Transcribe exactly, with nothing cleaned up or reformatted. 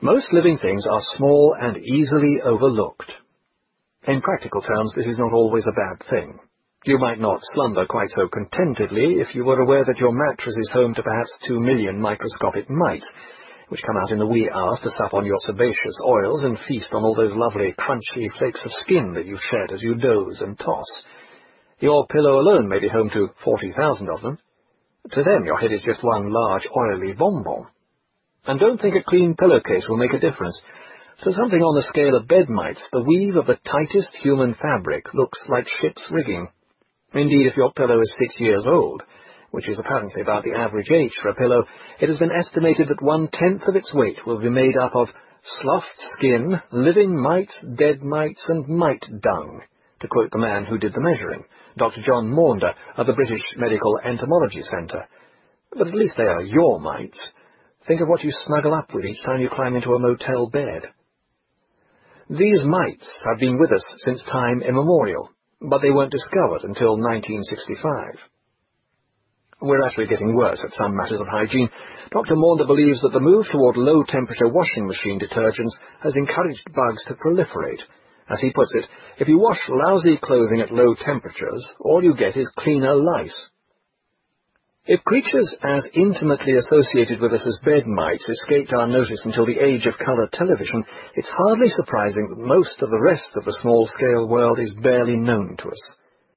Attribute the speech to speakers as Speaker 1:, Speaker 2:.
Speaker 1: Most living things are small and easily overlooked. In practical terms, this is not always a bad thing. You might not slumber quite so contentedly if you were aware that your mattress is home to perhaps two million microscopic mites, which come out in the wee hours to sup on your sebaceous oils and feast on all those lovely crunchy flakes of skin that you shed as you doze and toss. Your pillow alone may be home to forty thousand of them. To them your head is just one large oily bonbon. And don't think a clean pillowcase will make a difference. To something on the scale of bed mites, the weave of the tightest human fabric looks like ship's rigging. Indeed, if your pillow is six years old, which is apparently about the average age for a pillow, it has been estimated that one-tenth of its weight will be made up of sloughed skin, living mites, dead mites, and mite dung, to quote the man who did the measuring, Doctor John Maunder of the British Medical Entomology Centre. But at least they are your mites. Think of what you snuggle up with each time you climb into a motel bed. These mites have been with us since time immemorial, but they weren't discovered until nineteen sixty-five. We're actually getting worse at some matters of hygiene. Doctor Maunder believes that the move toward low-temperature washing machine detergents has encouraged bugs to proliferate. As he puts it, if you wash lousy clothing at low temperatures, all you get is cleaner lice. If creatures as intimately associated with us as bed mites escaped our notice until the age of colour television, it's hardly surprising that most of the rest of the small-scale world is barely known to us.